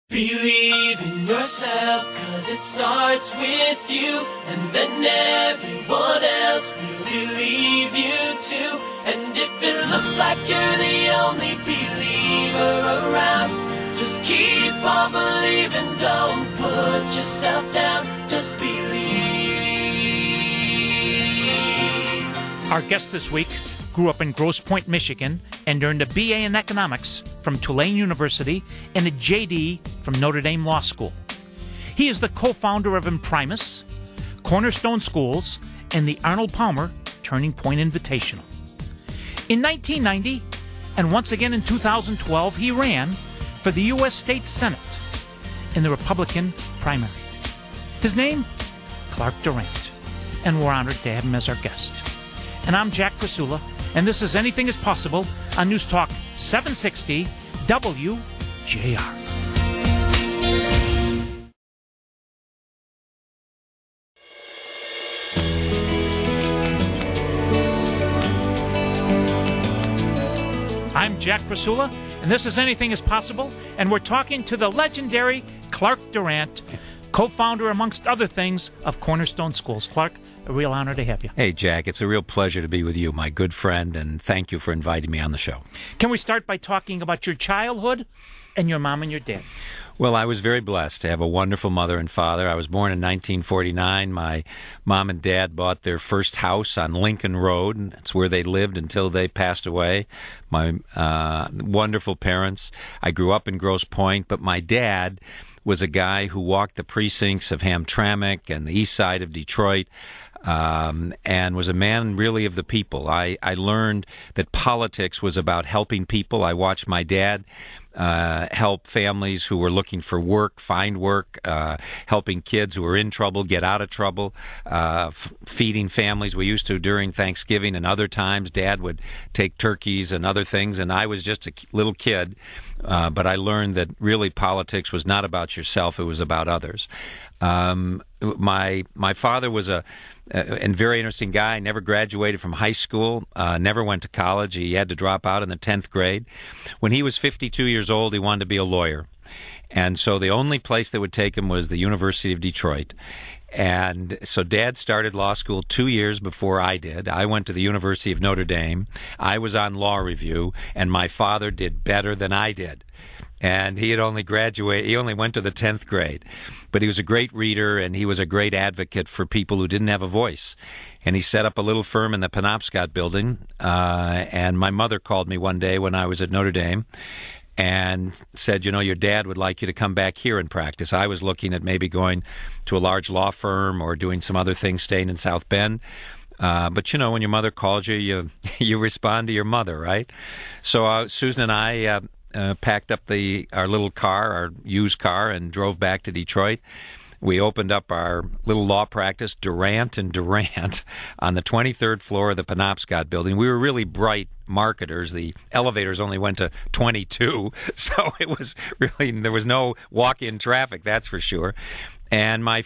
Believe in yourself, 'cause it starts with you, and then everyone else will believe you too. And if it looks like you're the only believer around, just keep on believing, don't put yourself down, just believe. Our guest this week grew up in Grosse Pointe, Michigan, and earned a BA in economics from Tulane University and a JD from Notre Dame Law School. He is the co-founder of Imprimis, Cornerstone Schools, and the Arnold Palmer Turning Point Invitational. In 1990, and once again in 2012, he ran for the U.S. State Senate in the Republican primary. His name? Clark Durant, and we're honored to have him as our guest. And I'm Jack Krasula, and this is Anything is Possible on News Talk 760 WJR. I'm Jack Krasula, and this is Anything is Possible, and we're talking to the legendary Clark Durant, co-founder, amongst other things, of Cornerstone Schools. Clark, a real honor to have you. Hey, Jack, it's a real pleasure to be with you, my good friend, and thank you for inviting me on the show. Can we start by talking about your childhood and your mom and your dad? Well, I was very blessed to have a wonderful mother and father. I was born in 1949. My mom and dad bought their first house on Lincoln Road, and that's where they lived until they passed away. My wonderful parents. I grew up in Grosse Pointe, but my dad was a guy who walked the precincts of Hamtramck and the east side of Detroit, and was a man really of the people. I learned that politics was about helping people. I watched my dad help families who were looking for work, find work, helping kids who were in trouble get out of trouble, feeding families. We used to during Thanksgiving and other times. Dad would take turkeys and other things, and I was just a little kid, but I learned that really politics was not about yourself, it was about others. My father was a very interesting guy. Never graduated from high school, never went to college. He had to drop out in the 10th grade. When he was 52 years old, he wanted to be a lawyer. And so the only place that would take him was the University of Detroit. And so Dad started law school 2 years before I did. I went to the University of Notre Dame. I was on law review, and my father did better than I did. And he had only graduated, he only went to the 10th grade. But he was a great reader, and he was a great advocate for people who didn't have a voice. And he set up a little firm in the Penobscot building, and my mother called me one day when I was at Notre Dame and said, you know, your dad would like you to come back here and practice. I was looking at maybe going to a large law firm or doing some other things, staying in South Bend. But, you know, when your mother calls you, you respond to your mother, right? So Susan and I packed up our little car, our used car, and drove back to Detroit. We opened up our little law practice, Durant and Durant, on the 23rd floor of the Penobscot building. We were really bright marketers. The elevators only went to 22, so it was really, there was no walk-in traffic, that's for sure. And my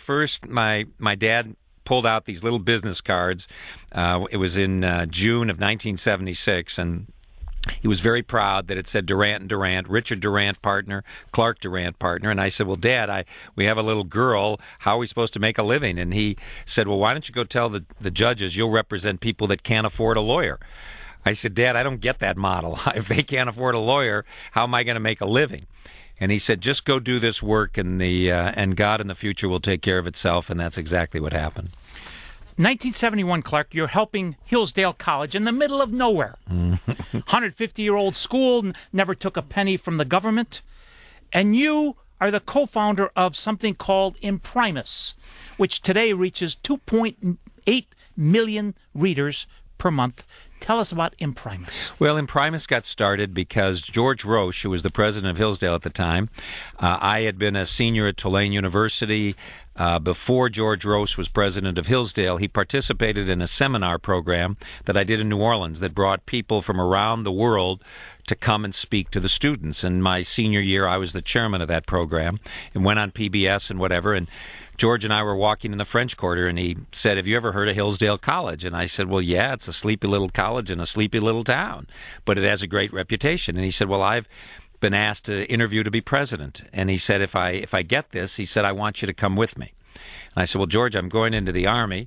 dad pulled out these little business cards. It was in June of 1976, and he was very proud that it said Durant and Durant, Richard Durant partner, Clark Durant partner. And I said, well, Dad, we have a little girl. How are we supposed to make a living? And he said, well, why don't you go tell the judges you'll represent people that can't afford a lawyer? I said, Dad, I don't get that model. If they can't afford a lawyer, how am I going to make a living? And he said, just go do this work, and God in the future will take care of itself. And that's exactly what happened. 1971, Clark, you're helping Hillsdale College in the middle of nowhere. 150-year-old school, never took a penny from the government. And you are the co-founder of something called Imprimis, which today reaches 2.8 million readers per month. Tell us about Imprimis. Well, Imprimis got started because George Roche, who was the president of Hillsdale at the time, I had been a senior at Tulane University. Before George Roche was president of Hillsdale, he participated in a seminar program that I did in New Orleans that brought people from around the world to come and speak to the students. And my senior year, I was the chairman of that program and went on PBS and whatever. And George and I were walking in the French Quarter, and he said, have you ever heard of Hillsdale College? And I said, well, yeah, it's a sleepy little college in a sleepy little town, but it has a great reputation. And he said, well, I've been asked to interview to be president. And he said, if I get this, he said, I want you to come with me. And I said, well, George, I'm going into the Army.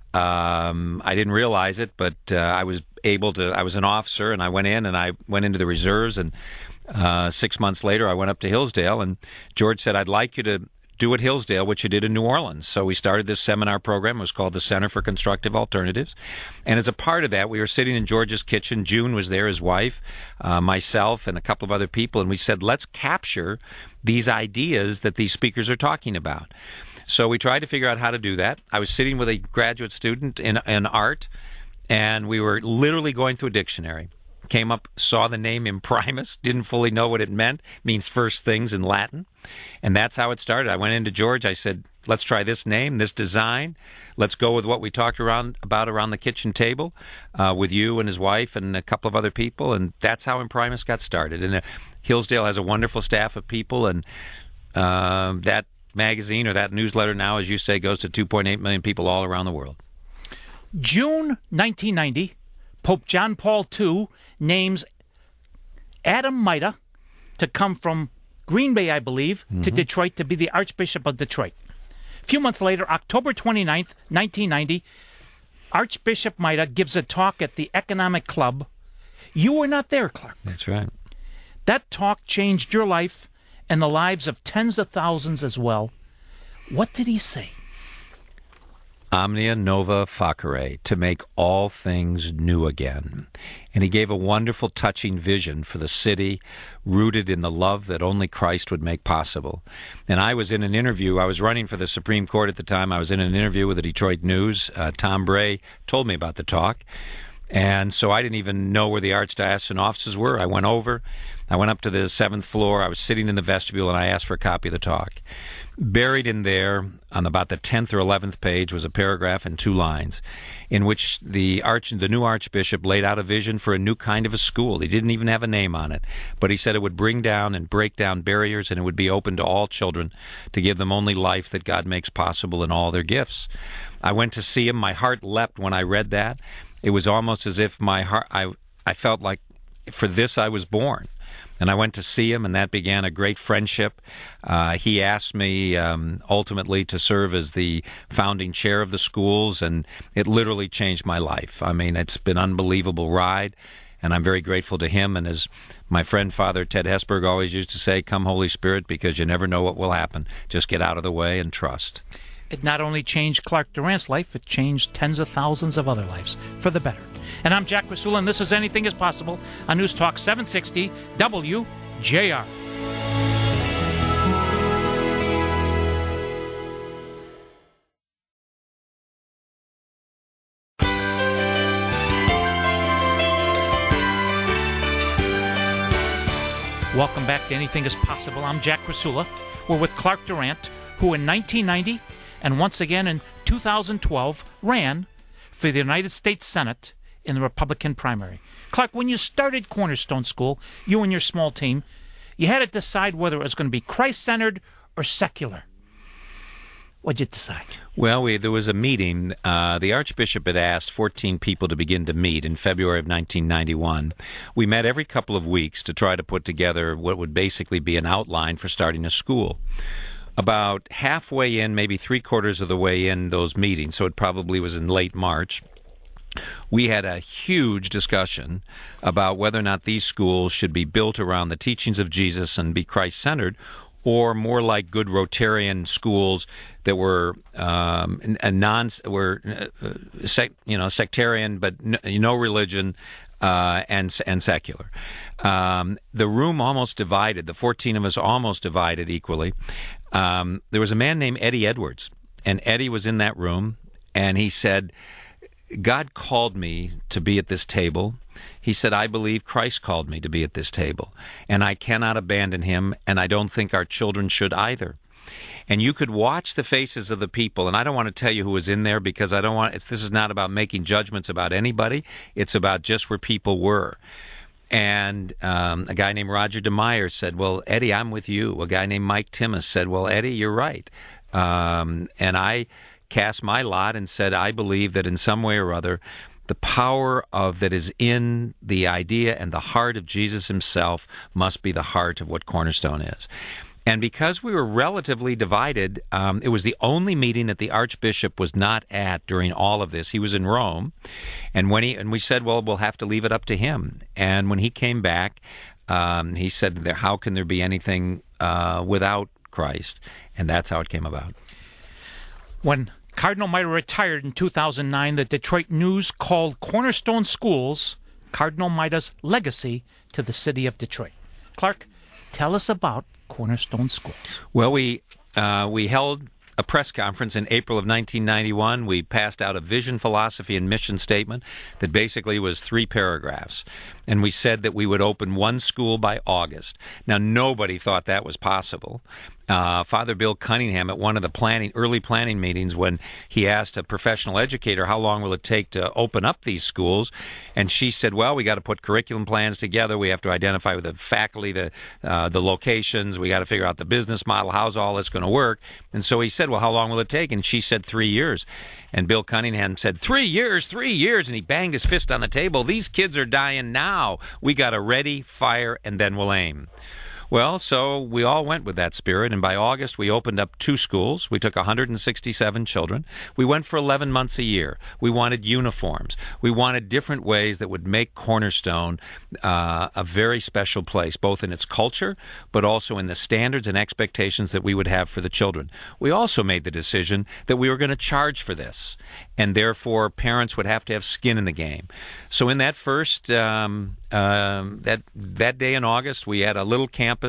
I didn't realize it, but I was an officer, and I went in, and I went into the reserves, and 6 months later, I went up to Hillsdale, and George said, I'd like you to do at Hillsdale what you did in New Orleans. So we started this seminar program. It was called the Center for Constructive Alternatives. And as a part of that, we were sitting in George's kitchen. June was there, his wife, myself, and a couple of other people, and we said, let's capture these ideas that these speakers are talking about. So we tried to figure out how to do that. I was sitting with a graduate student in art, and we were literally going through a dictionary. Came up, saw the name imprimis, didn't fully know what it meant. It means first things in Latin. And that's how it started. I went into George. I said, let's try this name, this design. Let's go with what we talked about around the kitchen table with you and his wife and a couple of other people. And that's how Imprimis got started. And Hillsdale has a wonderful staff of people. And that magazine or that newsletter now, as you say, goes to 2.8 million people all around the world. June 1990, Pope John Paul II names Adam Maida to come from Green Bay, I believe, to Detroit to be the Archbishop of Detroit. A few months later, October 29th, 1990, Archbishop Maida gives a talk at the Economic Club. You were not there, Clark. That's right. That talk changed your life and the lives of tens of thousands as well. What did he say? Omnia nova facere, to make all things new again. And he gave a wonderful, touching vision for the city, rooted in the love that only Christ would make possible. And I was in an interview. I was running for the Supreme Court at the time. I was in an interview with the Detroit News. Tom Bray told me about the talk. And so I didn't even know where the archdiocesan offices were. I went over. I went up to the 7th floor. I was sitting in the vestibule, and I asked for a copy of the talk. Buried in there, on about the 10th or 11th page, was a paragraph and 2 lines in which the new archbishop laid out a vision for a new kind of a school. He didn't even have a name on it, but he said it would bring down and break down barriers, and it would be open to all children to give them only life that God makes possible in all their gifts. I went to see him. My heart leapt when I read that. It was almost as if my heart, I felt like for this I was born. And I went to see him, and that began a great friendship. He asked me ultimately to serve as the founding chair of the schools, and it literally changed my life. I mean, it's been an unbelievable ride, and I'm very grateful to him. And as my friend Father Ted Hesburgh always used to say, come Holy Spirit, because you never know what will happen. Just get out of the way and trust. It not only changed Clark Durant's life, it changed tens of thousands of other lives for the better. And I'm Jack Krasula, and this is Anything is Possible on News Talk 760 WJR. Welcome back to Anything is Possible. I'm Jack Krasula. We're with Clark Durant, who in 1990 and once again in 2012 ran for the United States Senate in the Republican primary. Clark, when you started Cornerstone School, you and your small team, you had to decide whether it was going to be Christ-centered or secular. What'd you decide? Well, there was a meeting. The Archbishop had asked 14 people to begin to meet in February of 1991. We met every couple of weeks to try to put together what would basically be an outline for starting a school. About halfway in, maybe 3/4 of the way in those meetings, so it probably was in late March, we had a huge discussion about whether or not these schools should be built around the teachings of Jesus and be Christ-centered, or more like good Rotarian schools that were sectarian, but no religion, and secular. The room almost divided. The 14 of us almost divided equally. There was a man named Eddie Edwards, and Eddie was in that room, and he said, God called me to be at this table. He said, I believe Christ called me to be at this table, and I cannot abandon him, and I don't think our children should either. And you could watch the faces of the people, and I don't want to tell you who was in there because I don't want. This is not about making judgments about anybody. It's about just where people were. And a guy named Roger DeMeyer said, well, Eddie, I'm with you. A guy named Mike Timmis said, well, Eddie, you're right. And I cast my lot and said, I believe that in some way or other the power of that is in the idea and the heart of Jesus himself must be the heart of what Cornerstone is. And because we were relatively divided, it was the only meeting that the Archbishop was not at during all of this. He was in Rome, and we said, well, we'll have to leave it up to him. And when he came back, he said, how can there be anything without Christ? And that's how it came about. When Cardinal Miter retired in 2009, the Detroit News called Cornerstone Schools Cardinal Miter's legacy to the city of Detroit. Clark, tell us about Cornerstone Schools. Well, we held a press conference in April of 1991. We passed out a vision, philosophy, and mission statement that basically was 3 paragraphs. And we said that we would open 1 school by August. Now, nobody thought that was possible. Father Bill Cunningham, at one of the early planning meetings, when he asked a professional educator, how long will it take to open up these schools? And she said, well, we got to put curriculum plans together. We have to identify with the faculty, the locations. We got to figure out the business model. How's all this going to work? And so he said, well, how long will it take? And she said 3 years. And Bill Cunningham said, 3 years, 3 years. And he banged his fist on the table. These kids are dying now. We got to ready, fire, and then we'll aim. Well, so we all went with that spirit, and by August we opened up 2 schools. We took 167 children. We went for 11 months a year. We wanted uniforms. We wanted different ways that would make Cornerstone a very special place, both in its culture, but also in the standards and expectations that we would have for the children. We also made the decision that we were going to charge for this, and therefore parents would have to have skin in the game. So in that first that day in August, we had a little campus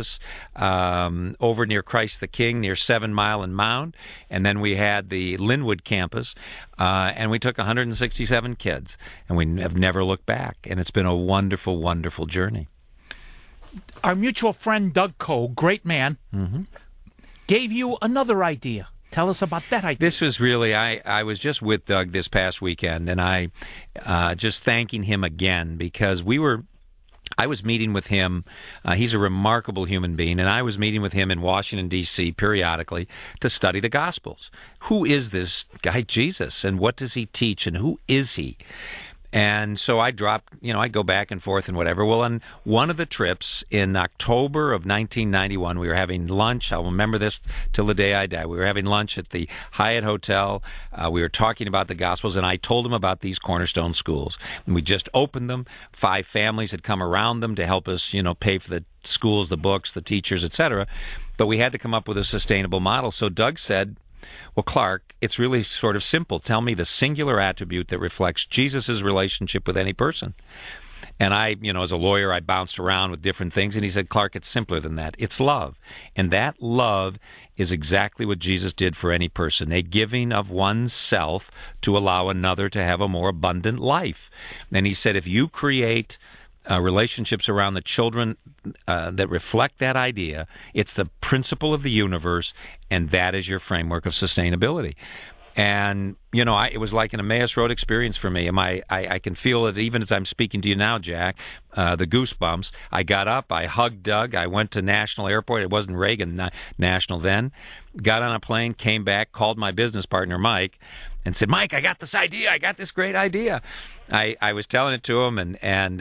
over near Christ the King, near 7 Mile and Mound, and then we had the Linwood campus, and we took 167 kids, and we have never looked back, and it's been a wonderful, wonderful journey. Our mutual friend Doug Coe, great man, gave you another idea. Tell us about that idea. This was really, I was just with Doug this past weekend, and I just thanking him again, because I was meeting with him. He's a remarkable human being, and I was meeting with him in Washington, D.C. periodically to study the Gospels. Who is this guy Jesus, and what does he teach, and who is he? And so I I go back and forth and whatever. Well, on one of the trips in October of 1991, we were having lunch. I'll remember this till the day I die. We were having lunch at the Hyatt Hotel. We were talking about the Gospels, and I told him about these Cornerstone schools. And we just opened them. 5 families had come around them to help us, pay for the schools, the books, the teachers, etc. But we had to come up with a sustainable model. So Doug said, well, Clark, it's really sort of simple. Tell me the singular attribute that reflects Jesus' relationship with any person. And I, as a lawyer, I bounced around with different things. And he said, Clark, it's simpler than that. It's love. And that love is exactly what Jesus did for any person, a giving of oneself to allow another to have a more abundant life. And he said, if you create relationships around the children that reflect that idea, it's the principle of the universe, and that is your framework of sustainability. And, it was like an Emmaus Road experience for me. I can feel it even as I'm speaking to you now, Jack, the goosebumps. I got up, I hugged Doug, I went to National Airport. It wasn't Reagan National then. Got on a plane, came back, called my business partner, Mike, and said, Mike, I got this idea. I got this great idea. I was telling it to him and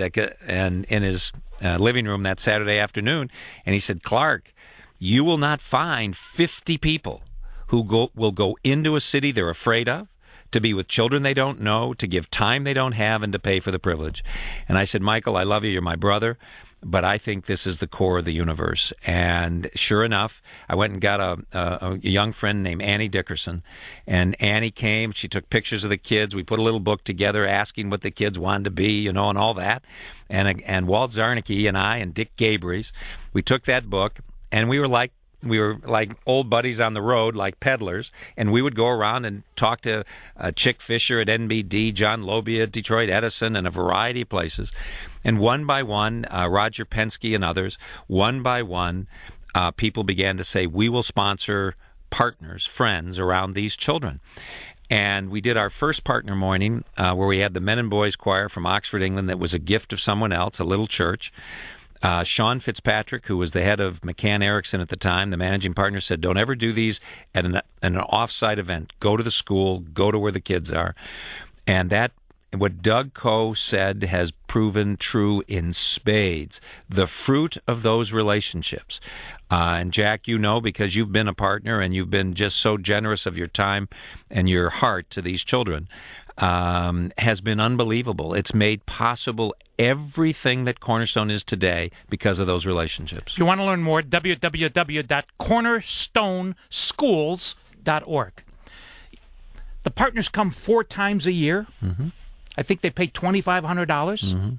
in his living room that Saturday afternoon, and he said, Clark, you will not find 50 people who will go into a city they're afraid of, to be with children they don't know, to give time they don't have, and to pay for the privilege. And I said, Michael, I love you. You're my brother. But I think this is the core of the universe. And sure enough, I went and got a young friend named Annie Dickerson. And Annie came. She took pictures of the kids. We put a little book together asking what the kids wanted to be, and all that. And Walt Zarnicki and I and Dick Gabries, we took that book, and we were like old buddies on the road, like peddlers, and we would go around and talk to Chick Fisher at NBD, John Lobia at Detroit Edison, and a variety of places. And one by one, Roger Penske and others, one by one, people began to say, we will sponsor partners, friends around these children. And we did our first partner morning where we had the Men and Boys Choir from Oxford, England, that was a gift of someone else, a little church. Sean Fitzpatrick, who was the head of McCann Erickson at the time, the managing partner, said, don't ever do these at an off-site event. Go to the school, go to where the kids are. And that what Doug Coe said has proven true in spades. The fruit of those relationships. And Jack, you know, because you've been a partner and you've been just so generous of your time and your heart to these children, has been unbelievable. It's made possible everything that Cornerstone is today because of those relationships. If you want to learn more, www.cornerstoneschools.org. The partners come 4 times a year. Mm-hmm. I think they pay $2,500. Mm-hmm.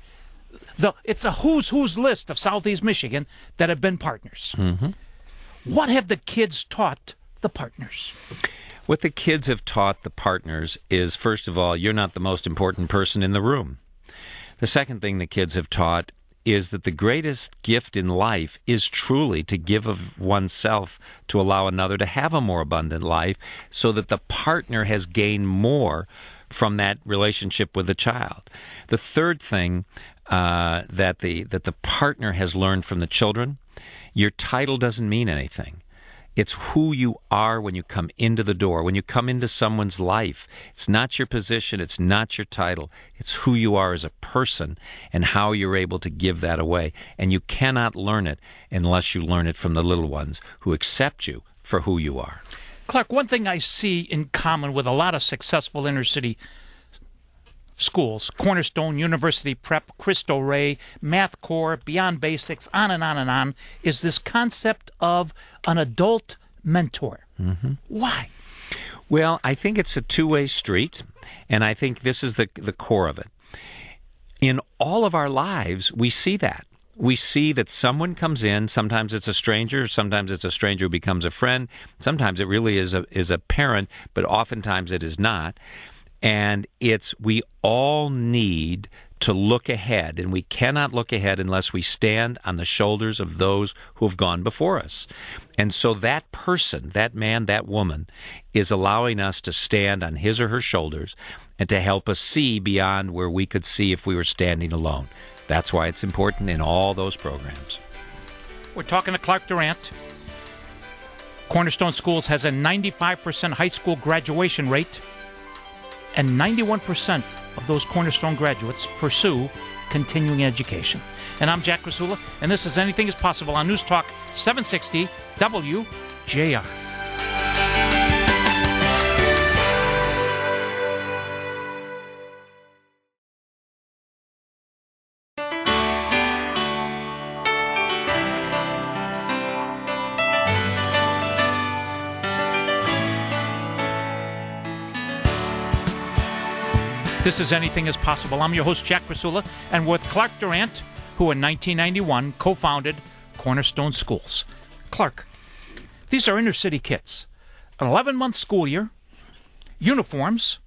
It's a who's list of Southeast Michigan that have been partners. Mm-hmm. What have the kids taught the partners? What the kids have taught the partners is, first of all, you're not the most important person in the room. The second thing the kids have taught is that the greatest gift in life is truly to give of oneself to allow another to have a more abundant life, so that the partner has gained more from that relationship with the child. The third thing that the partner has learned from the children, your title doesn't mean anything. It's who you are when you come into the door, when you come into someone's life. It's not your position, it's not your title. It's who you are as a person and how you're able to give that away. And you cannot learn it unless you learn it from the little ones who accept you for who you are. Clark, one thing I see in common with a lot of successful inner-city schools, Cornerstone, University Prep, Cristo Rey, Math Corps, Beyond Basics, on and on and on, is this concept of an adult mentor. Mm-hmm. Why? Well, I think it's a two-way street, and I think this is the core of it. In all of our lives, we see that. We see that someone comes in, sometimes it's a stranger, sometimes it's a stranger who becomes a friend, sometimes it really is a parent, but oftentimes it is not. And we all need to look ahead, and we cannot look ahead unless we stand on the shoulders of those who have gone before us. And so that person, that man, that woman, is allowing us to stand on his or her shoulders and to help us see beyond where we could see if we were standing alone. That's why it's important in all those programs. We're talking to Clark Durant. Cornerstone Schools has a 95% high school graduation rate, and 91% of those Cornerstone graduates pursue continuing education. And I'm Jack Krasula, and this is Anything is Possible on News Talk 760 WJR. This is Anything is Possible. I'm your host, Jack Krasula, and with Clark Durant, who in 1991 co-founded Cornerstone Schools. Clark, these are inner-city kids. An 11-month school year, uniforms.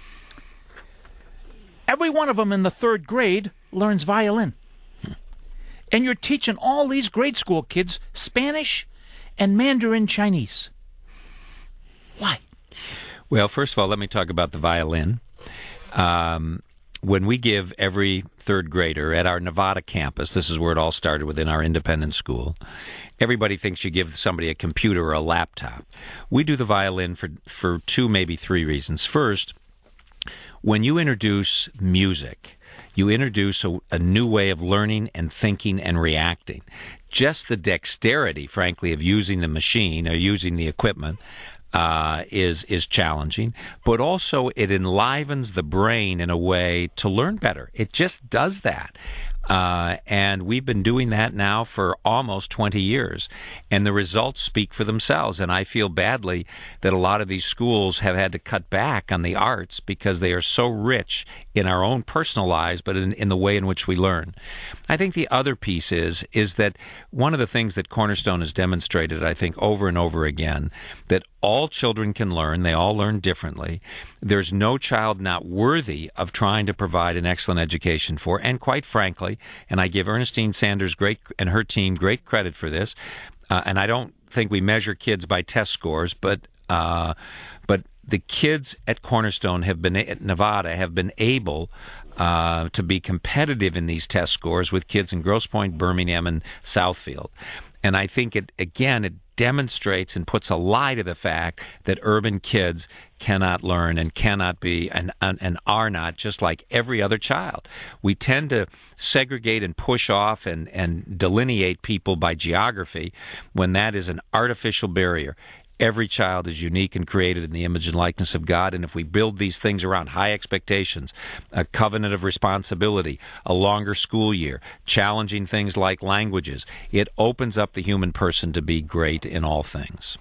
Every one of them in the 3rd grade learns violin. And you're teaching all these grade school kids Spanish and Mandarin Chinese. Why? Well, first of all, let me talk about the violin. When we give every 3rd grader at our Nevada campus, this is where it all started within our independent school, everybody thinks you give somebody a computer or a laptop. We do the violin for 2, maybe 3 reasons. First, when you introduce music, you introduce a new way of learning and thinking and reacting. Just the dexterity, frankly, of using the machine or using the equipment is challenging, but also it enlivens the brain in a way to learn better. It just does that. And we've been doing that now for almost 20 years, and the results speak for themselves. And I feel badly that a lot of these schools have had to cut back on the arts because they are so rich in our own personal lives, but in the way in which we learn. I think the other piece is that one of the things that Cornerstone has demonstrated, I think, over and over again, that all children can learn. They all learn differently. There's no child not worthy of trying to provide an excellent education for. And quite frankly, and I give Ernestine Sanders and her team great credit for this, and I don't think we measure kids by test scores, but the kids at Cornerstone at Nevada have been able to be competitive in these test scores with kids in Grosse Pointe, Birmingham, and Southfield. And I think it demonstrates and puts a lie to the fact that urban kids cannot learn and cannot be and are not just like every other child. We tend to segregate and push off and delineate people by geography when that is an artificial barrier. Every child is unique and created in the image and likeness of God, and if we build these things around high expectations, a covenant of responsibility, a longer school year, challenging things like languages, it opens up the human person to be great in all things.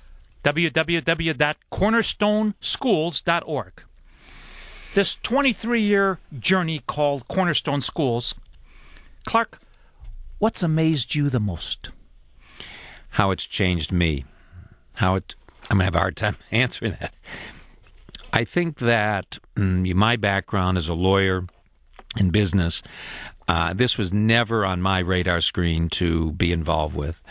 www.cornerstoneschools.org. This 23-year journey called Cornerstone Schools, Clark, what's amazed you the most? How it's changed me. I'm going to have a hard time answering that. I think that my background as a lawyer in business, this was never on my radar screen to be involved with.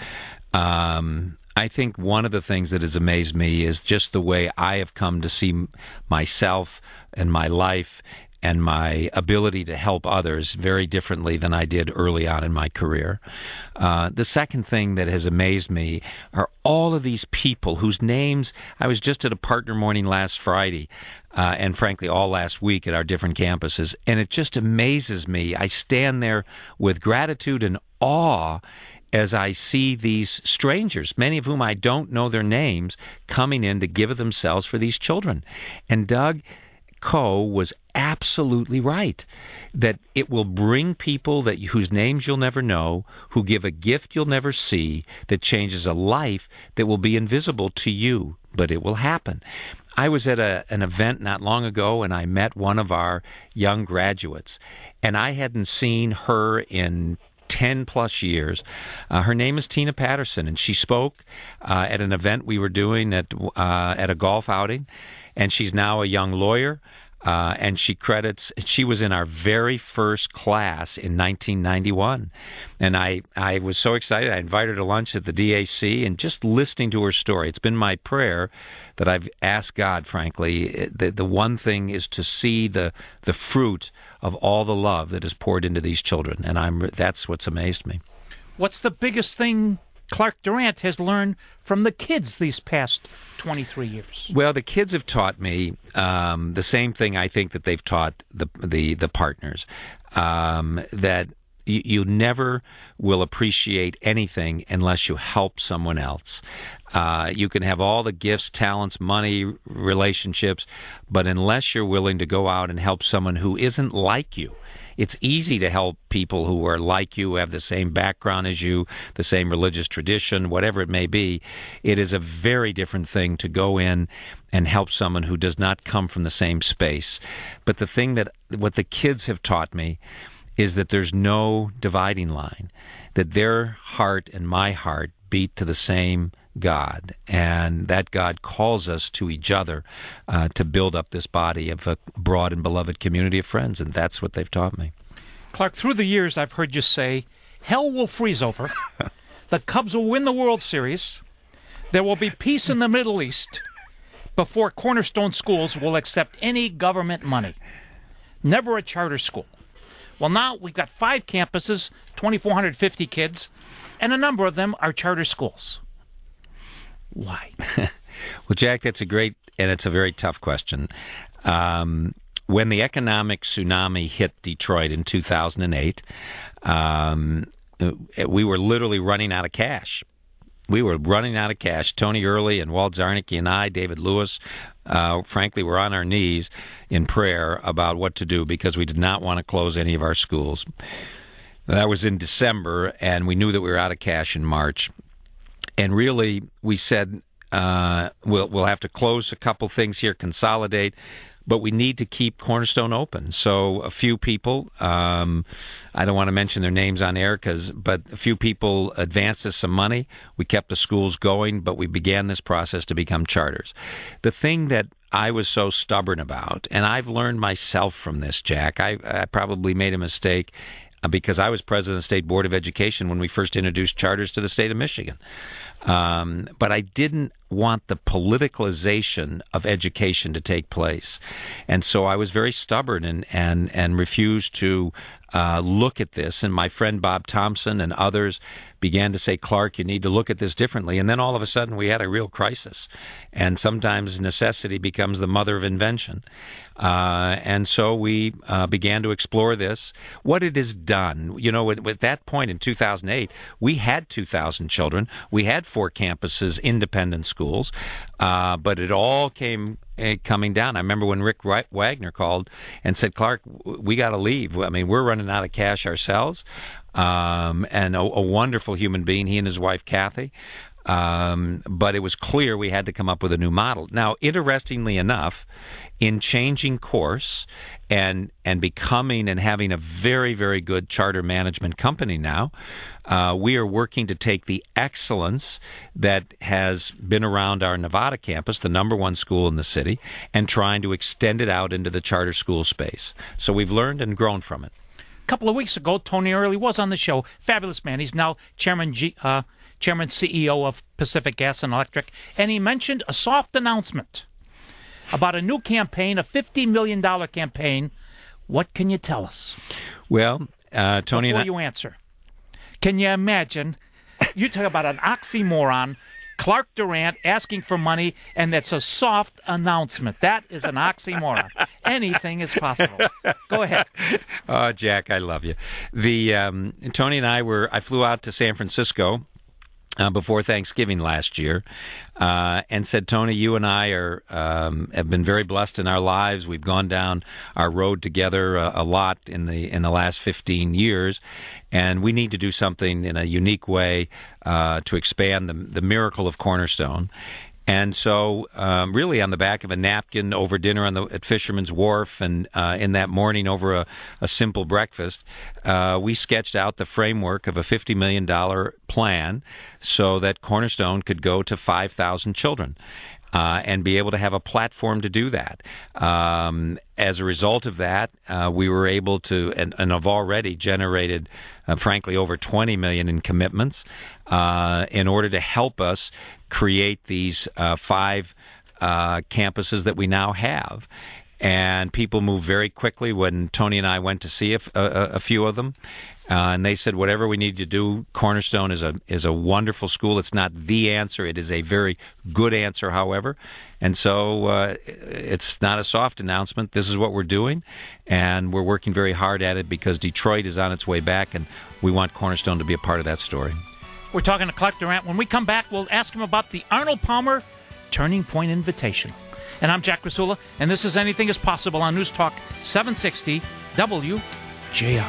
I think one of the things that has amazed me is just the way I have come to see myself and my life and my ability to help others very differently than I did early on in my career. The second thing that has amazed me are all of these people whose names, I was just at a partner morning last Friday, and frankly all last week at our different campuses, and it just amazes me. I stand there with gratitude and awe as I see these strangers, many of whom I don't know their names, coming in to give of themselves for these children. And Doug Coe was absolutely right that it will bring people whose names you'll never know, who give a gift you'll never see, that changes a life that will be invisible to you, but it will happen. I was at an event not long ago, and I met one of our young graduates, and I hadn't seen her in 10-plus years. Her name is Tina Patterson, and she spoke at an event we were doing at a golf outing, and she's now a young lawyer, and she was in our very first class in 1991. And I was so excited. I invited her to lunch at the DAC, and just listening to her story, it's been my prayer that I've asked God, frankly, the one thing is to see the fruit of all the love that is poured into these children, and that's what's amazed me. What's the biggest thing Clark Durant has learned from the kids these past 23 years? Well, the kids have taught me the same thing I think that they've taught the partners, that you never will appreciate anything unless you help someone else. You can have all the gifts, talents, money, relationships, but unless you're willing to go out and help someone who isn't like you. It's easy to help people who are like you, have the same background as you, the same religious tradition, whatever it may be. It is a very different thing to go in and help someone who does not come from the same space. But the thing what the kids have taught me is that there's no dividing line, that their heart and my heart beat to the same God, and that God calls us to each other to build up this body of a broad and beloved community of friends, and that's what they've taught me. Clark, through the years I've heard you say, hell will freeze over, the Cubs will win the World Series, there will be peace in the Middle East before Cornerstone Schools will accept any government money. Never a charter school. Well, now we've got 5 campuses, 2,450 kids, and a number of them are charter schools. Why? Well, Jack, that's a great and it's a very tough question. When the economic tsunami hit Detroit in 2008, we were literally running out of cash. We were running out of cash. Tony Early and Walt Zarnicki and I, David Lewis, frankly, were on our knees in prayer about what to do because we did not want to close any of our schools. That was in December, and we knew that we were out of cash in March. And really, we said, we'll have to close a couple things here, consolidate, but we need to keep Cornerstone open. So a few people, I don't want to mention their names on air, but a few people advanced us some money. We kept the schools going, but we began this process to become charters. The thing that I was so stubborn about, and I've learned myself from this, Jack, I probably made a mistake because I was president of the State Board of Education when we first introduced charters to the state of Michigan. But I didn't want the politicalization of education to take place. And so I was very stubborn and refused to look at this. And my friend Bob Thompson and others began to say, Clark, you need to look at this differently. And then all of a sudden we had a real crisis. And sometimes necessity becomes the mother of invention. And so we began to explore this, what it has done. You know, at that point in 2008, we had 2,000 children. We had 4 campuses, independent schools, but it all came coming down. I remember when Rick Wagner called and said, Clark, we got to leave. I mean, we're running out of cash ourselves. And a wonderful human being, he and his wife, Kathy. But it was clear we had to come up with a new model. Now, interestingly enough, in changing course and becoming and having a very, very good charter management company now, we are working to take the excellence that has been around our Nevada campus, the #1 school in the city, and trying to extend it out into the charter school space. So we've learned and grown from it. A couple of weeks ago, Tony Early was on the show. Fabulous man. He's now Chairman CEO of Pacific Gas and Electric, and he mentioned a soft announcement about a new campaign, a $50 million campaign. What can you tell us? Well, Tony, before you answer, can you imagine? You talk about an oxymoron. Clark Durant asking for money, and that's a soft announcement. That is an oxymoron. Anything is possible. Go ahead. Oh, Jack, I love you. Tony and I flew out to San Francisco before Thanksgiving last year, and said, Tony, you and I have been very blessed in our lives. We've gone down our road together a lot in the last 15 years, and we need to do something in a unique way to expand the miracle of Cornerstone. And so, really, on the back of a napkin over dinner at Fisherman's Wharf, and in that morning over a simple breakfast, we sketched out the framework of a $50 million plan so that Cornerstone could go to 5,000 children. And be able to have a platform to do that. As a result of that, we were able to, and have already generated, frankly, over $20 million in commitments in order to help us create these 5 campuses that we now have. And people moved very quickly when Tony and I went to see a few of them. And they said, whatever we need to do, Cornerstone is a wonderful school. It's not the answer. It is a very good answer, however. And so it's not a soft announcement. This is what we're doing. And we're working very hard at it because Detroit is on its way back, and we want Cornerstone to be a part of that story. We're talking to Clark Durant. When we come back, we'll ask him about the Arnold Palmer Turning Point Invitational. And I'm Jack Rasula, and this is Anything is Possible on News Talk 760 WJR.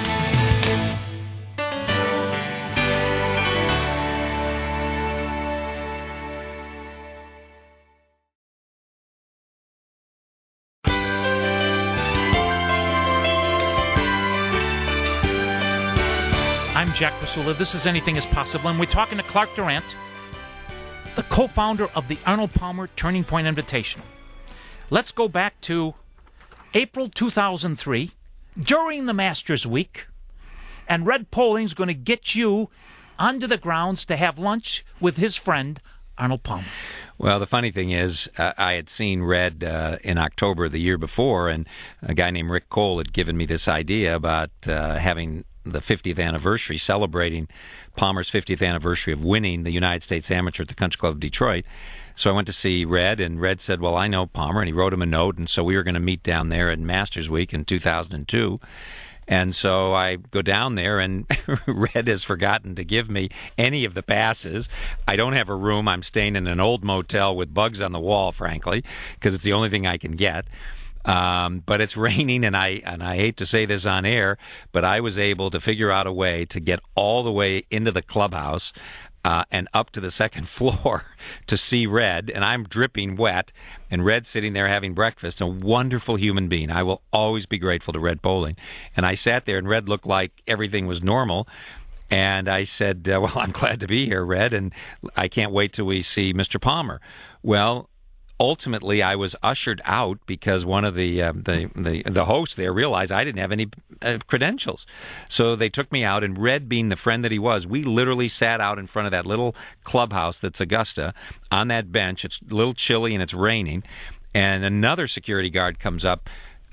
I'm Jack Rasula. This is Anything is Possible, and we're talking to Clark Durant, the co-founder of the Arnold Palmer Turning Point Invitational. Let's go back to April 2003, during the Masters Week, and Red Polling's going to get you onto the grounds to have lunch with his friend, Arnold Palmer. Well, the funny thing is, I had seen Red in October the year before, and a guy named Rick Cole had given me this idea about having the 50th anniversary, celebrating Palmer's 50th anniversary of winning the United States Amateur at the Country Club of Detroit. So I went to see Red, and Red said, well, I know Palmer, and he wrote him a note, and so we were going to meet down there at Masters Week in 2002. And so I go down there, and Red has forgotten to give me any of the passes. I don't have a room. I'm staying in an old motel with bugs on the wall, frankly, because it's the only thing I can get. But it's raining, and I hate to say this on air, but I was able to figure out a way to get all the way into the clubhouse and up to the second floor to see Red, and I'm dripping wet, and Red's sitting there having breakfast, a wonderful human being. I will always be grateful to Red Poling. And I sat there, and Red looked like everything was normal. And I said, well, I'm glad to be here, Red, and I can't wait till we see Mr. Palmer. Well, ultimately, I was ushered out because one of the hosts there realized I didn't have any credentials. So they took me out, and Red, being the friend that he was, we literally sat out in front of that little clubhouse that's Augusta on that bench. It's a little chilly and it's raining. And another security guard comes up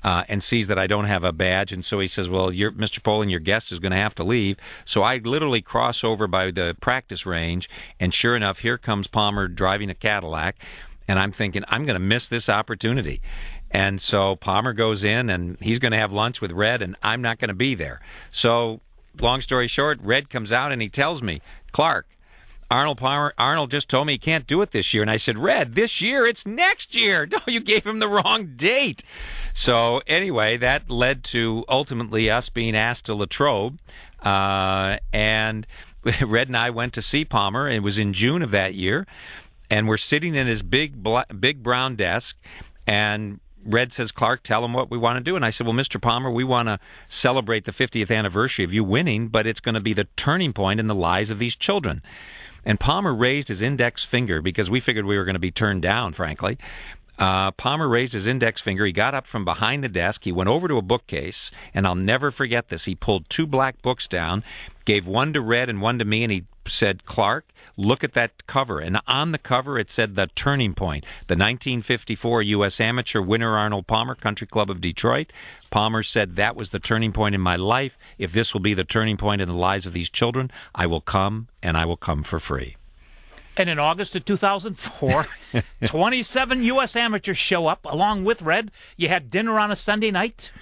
and sees that I don't have a badge. And so he says, well, Mr. Poling, your guest is going to have to leave. So I literally cross over by the practice range, and sure enough, here comes Palmer driving a Cadillac. And I'm thinking, I'm going to miss this opportunity. And so Palmer goes in, and he's going to have lunch with Red, and I'm not going to be there. So long story short, Red comes out, and he tells me, Clark, Arnold just told me he can't do it this year. And I said, Red, this year? It's next year. No, you gave him the wrong date. So anyway, that led to ultimately us being asked to Latrobe. And Red and I went to see Palmer. It was in June of that year. And we're sitting in his big brown desk. And Red says, Clark, tell him what we want to do. And I said, well, Mr. Palmer, we want to celebrate the 50th anniversary of you winning, but it's going to be the turning point in the lives of these children. And Palmer raised his index finger because we figured we were going to be turned down, frankly. Palmer raised his index finger. He got up from behind the desk. He went over to a bookcase, and I'll never forget this. He pulled 2 black books down, gave one to Red and one to me, and he said, Clark, look at that cover. And on the cover, it said The Turning Point, the 1954 U.S. Amateur winner Arnold Palmer, Country Club of Detroit. Palmer said, that was the turning point in my life. If this will be the turning point in the lives of these children, I will come, and I will come for free. And in August of 2004, 27 U.S. amateurs show up along with Red. You had dinner on a Sunday night.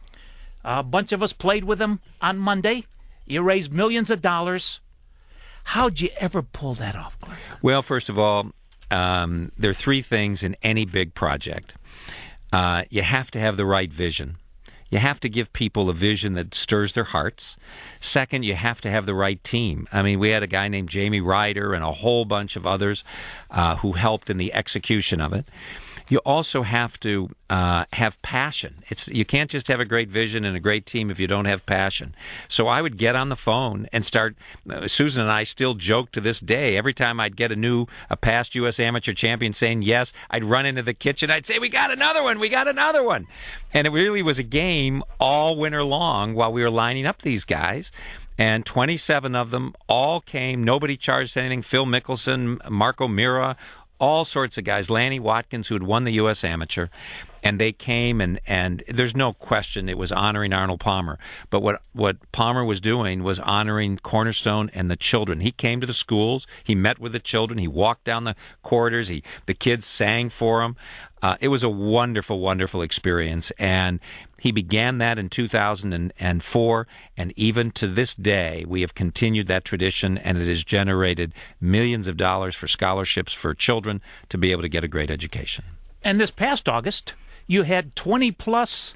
A bunch of us played with him on Monday. You raised millions of dollars. How'd you ever pull that off, Clark? Well, first of all, there are 3 things in any big project. You have to have the right vision. You have to give people a vision that stirs their hearts. Second, you have to have the right team. I mean, we had a guy named Jamie Ryder and a whole bunch of others who helped in the execution of it. You also have to have passion. You can't just have a great vision and a great team if you don't have passion. So I would get on the phone and start. Susan and I still joke to this day. Every time I'd get a past U.S. amateur champion saying yes, I'd run into the kitchen. I'd say, we got another one. We got another one. And it really was a game all winter long while we were lining up these guys. And 27 of them all came. Nobody charged anything. Phil Mickelson, Marco Mira, all sorts of guys, Lanny Watkins, who had won the U.S. Amateur, and they came, and there's no question it was honoring Arnold Palmer. But what Palmer was doing was honoring Cornerstone and the children. He came to the schools, he met with the children, he walked down the corridors, the kids sang for him. It was a wonderful, wonderful experience, and he began that in 2004, and even to this day, we have continued that tradition, and it has generated millions of dollars for scholarships for children to be able to get a great education. And this past August, you had 20-plus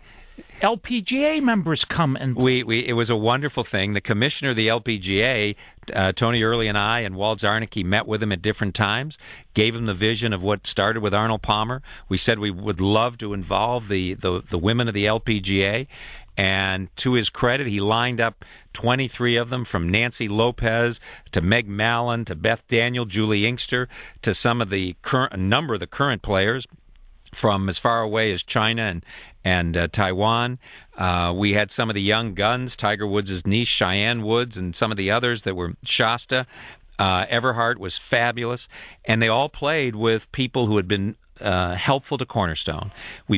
LPGA members come and it was a wonderful thing. The commissioner of the LPGA, Tony Early, and I and Walt Zarnicki met with him at different times, gave him the vision of what started with Arnold Palmer. We said we would love to involve the women of the LPGA. And to his credit, he lined up 23 of them, from Nancy Lopez to Meg Mallon to Beth Daniel, Julie Inkster, to some of a number of the current players from as far away as China and Taiwan. We had some of the young guns, Tiger Woods' niece, Cheyenne Woods, and some of the others that were Shasta. Everhart was fabulous. And they all played with people who had been helpful to Cornerstone.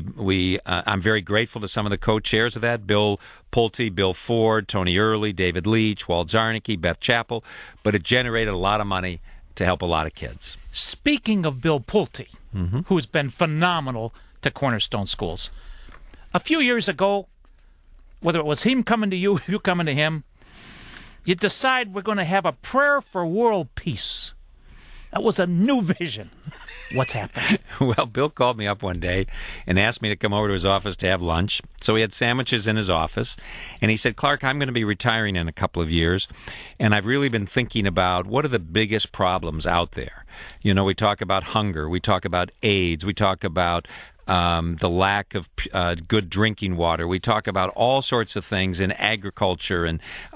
I'm very grateful to some of the co-chairs of that, Bill Pulte, Bill Ford, Tony Early, David Leach, Walt Zarnicki, Beth Chappell. But it generated a lot of money to help a lot of kids. Speaking of Bill Pulte, who's been phenomenal to Cornerstone Schools, a few years ago, whether it was him coming to you, you coming to him, you decide we're going to have a prayer for world peace. That was a new vision. What's happening? Well, Bill called me up one day and asked me to come over to his office to have lunch. So he had sandwiches in his office. And he said, Clark, I'm going to be retiring in a couple of years. And I've really been thinking about what are the biggest problems out there. You know, we talk about hunger. We talk about AIDS. We talk about the lack of good drinking water. We talk about all sorts of things in agriculture.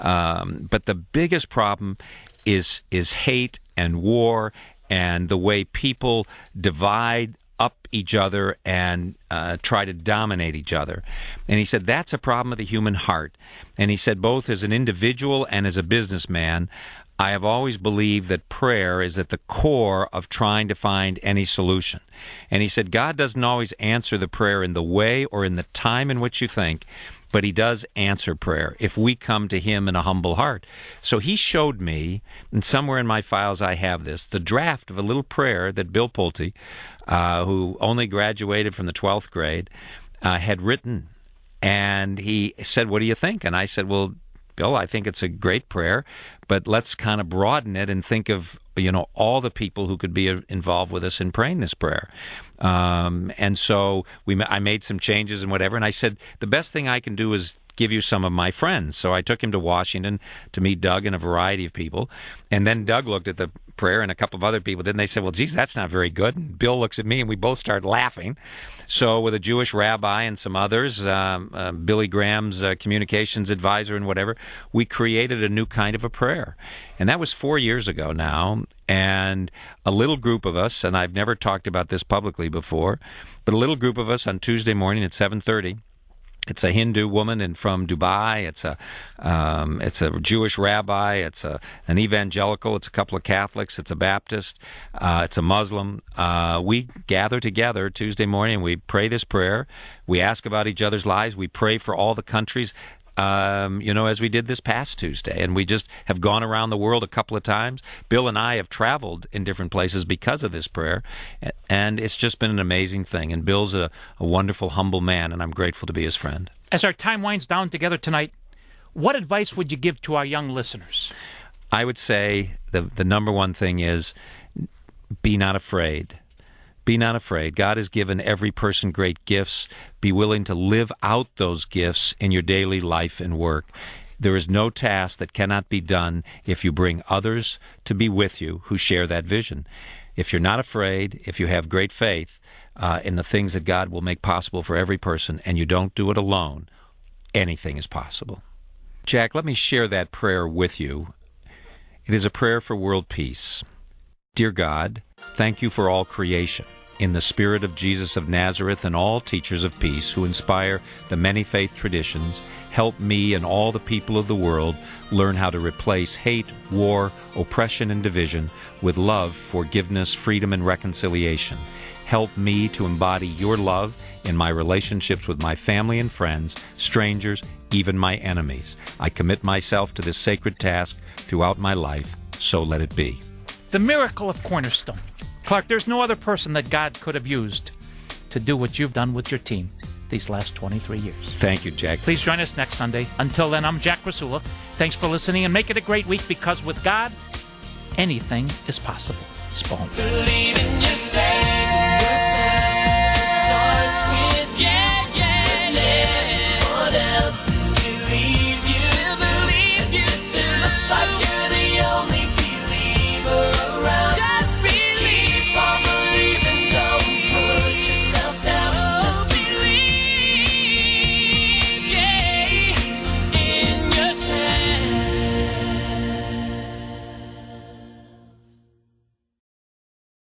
But the biggest problem is hate and war and the way people divide up each other and try to dominate each other. And he said that's a problem of the human heart. And he said both as an individual and as a businessman, I have always believed that prayer is at the core of trying to find any solution. And he said, God doesn't always answer the prayer in the way or in the time in which you think, but he does answer prayer if we come to him in a humble heart. So he showed me, and somewhere in my files I have this, the draft of a little prayer that Bill Pulte, who only graduated from the 12th grade, had written. And he said, what do you think? And I said, well, Bill, I think it's a great prayer, but let's kind of broaden it and think of, all the people who could be involved with us in praying this prayer. And so I made some changes and whatever, and I said, the best thing I can do is give you some of my friends. So I took him to Washington to meet Doug and a variety of people. And then Doug looked at the prayer and a couple of other people did, and they said, well, geez, that's not very good. And Bill looks at me, and we both started laughing. So with a Jewish rabbi and some others, Billy Graham's communications advisor and whatever, we created a new kind of a prayer. And that was 4 years ago now. And a little group of us, and I've never talked about this publicly before, but a little group of us on Tuesday morning at 7:30, it's a Hindu woman and from Dubai. It's a Jewish rabbi. It's an evangelical. It's a couple of Catholics. It's a Baptist. It's a Muslim. We gather together Tuesday morning and we pray this prayer. We ask about each other's lives. We pray for all the countries. As we did this past Tuesday. And we just have gone around the world a couple of times. Bill and I have traveled in different places because of this prayer. And it's just been an amazing thing. And Bill's a wonderful, humble man, and I'm grateful to be his friend. As our time winds down together tonight, what advice would you give to our young listeners? I would say the number one thing is be not afraid. Be not afraid. God has given every person great gifts. Be willing to live out those gifts in your daily life and work. There is no task that cannot be done if you bring others to be with you who share that vision. If you're not afraid, if you have great faith in the things that God will make possible for every person, and you don't do it alone, anything is possible. Jack, let me share that prayer with you. It is a prayer for world peace. Dear God, thank you for all creation. In the spirit of Jesus of Nazareth and all teachers of peace who inspire the many faith traditions, help me and all the people of the world learn how to replace hate, war, oppression, and division with love, forgiveness, freedom, and reconciliation. Help me to embody your love in my relationships with my family and friends, strangers, even my enemies. I commit myself to this sacred task throughout my life, so let it be. The miracle of Cornerstone. Clark, there's no other person that God could have used to do what you've done with your team these last 23 years. Thank you, Jack. Please join us next Sunday. Until then, I'm Jack Rasula. Thanks for listening, and make it a great week, because with God, anything is possible. Spawn.